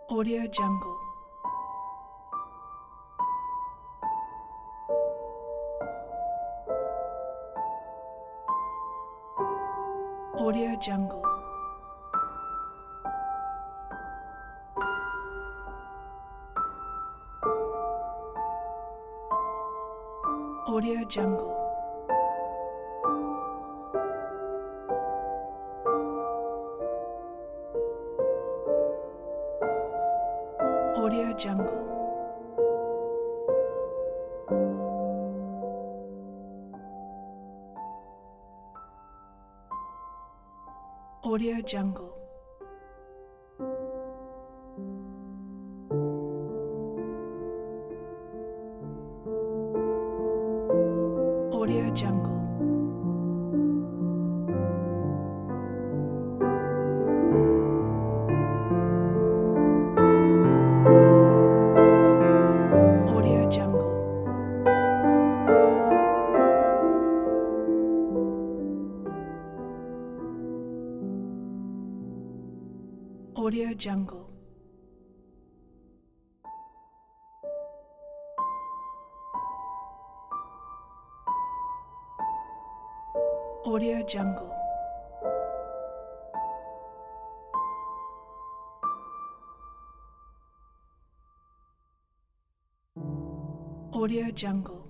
Audio Jungle. Audio Jungle. Audio Jungle. Audio Jungle. Audio Jungle. Audio Jungle. Audio Jungle. Audio Jungle. Audio Jungle. Audio Jungle.